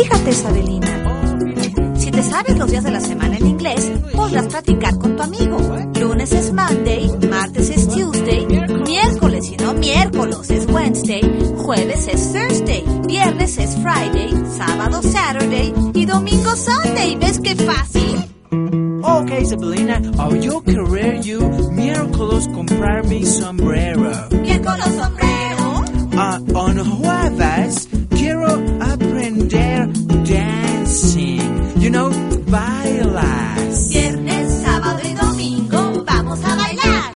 Fíjate, Sabelina, si te sabes los días de la semana en inglés, podrás practicar con tu amigo. Lunes es Monday, martes es Tuesday, miércoles y no miércoles es Wednesday, jueves es Thursday, viernes es Friday, sábado Saturday y domingo Sunday. ¿Ves qué fácil? Okay, Sabelina, yo querer you miércoles comprar mi sombrero. Miércoles